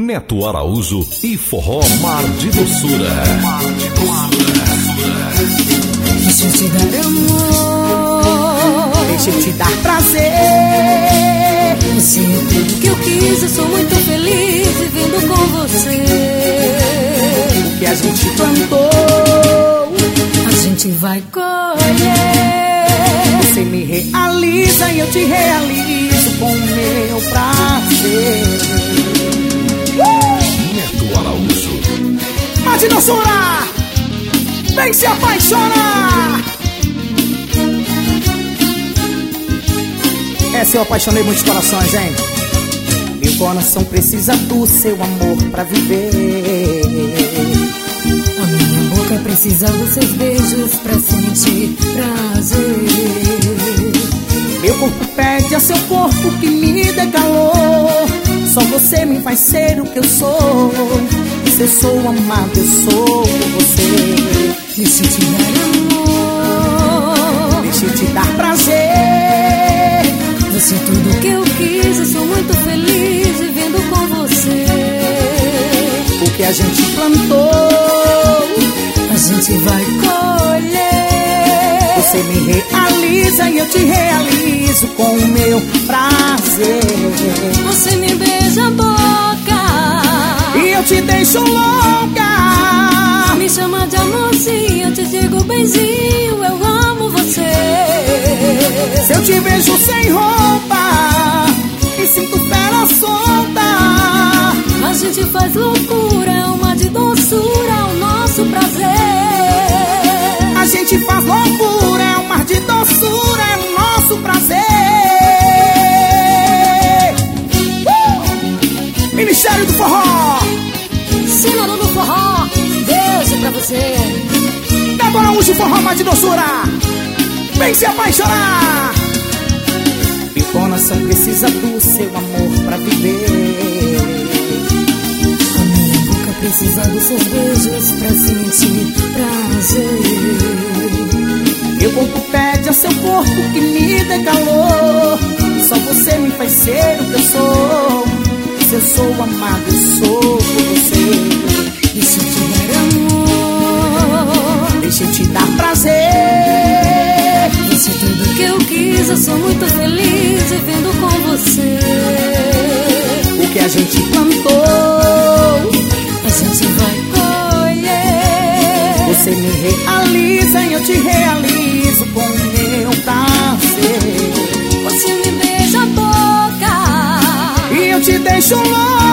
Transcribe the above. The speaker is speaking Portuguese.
Neto Araújo e Forró Mar de Doçura. Deixa eu te dar amor, deixa eu te dar prazer. Você é tudo que eu quis, eu sou muito feliz vivendo com você. O que a gente plantou, a gente vai colher. Você me realiza e eu te realizo com o meu prazer. Neto Araújo. Mar de Doçura, vem se apaixonar. Essa eu apaixonei muitos corações, hein? Meu coração precisa do seu amor pra viver. A minha boca precisa dos seus beijos pra sentir prazer. Meu corpo pede a seu corpo que me dê calor. Só você me faz ser o que eu sou. Se eu sou amado, eu sou você. Deixa eu te dar amor, deixa eu te dar prazer. Você é tudo que eu quis, eu sou muito feliz vivendo com você. O que a gente plantou, a gente vai colher. Você me realiza e eu te realizo com o meu prazer. Você me beija a boca e eu te deixo louca. Me chama de amorzinho, eu te digo benzinho, eu amo você. Se eu te vejo sem roupa e sinto fera solta, a gente faz loucura, é uma de doçura, é o nosso prazer. A gente faz loucura, é um mar de doçura, é o nosso prazer. Ministério do Forró, Sínodo do Forró, beijo pra você. Neto Araújo, Forró Mar de Doçura, vem se apaixonar. Meu coração precisa do seu amor pra viver. A minha boca precisa dos seus beijos pra sentir prazer. Meu corpo pede a seu corpo que me dê calor. Só você me faz ser o que eu sou. Se eu sou amado, eu sou você. Deixa eu te dar amor, deixa eu te dar prazer. Você é tudo que eu quis, eu sou muito feliz vivendo com você. O que a gente plantou, a gente vai colher. Você me realiza e eu te realizo com o meu prazer. Você me beija a boca e eu te deixo louca.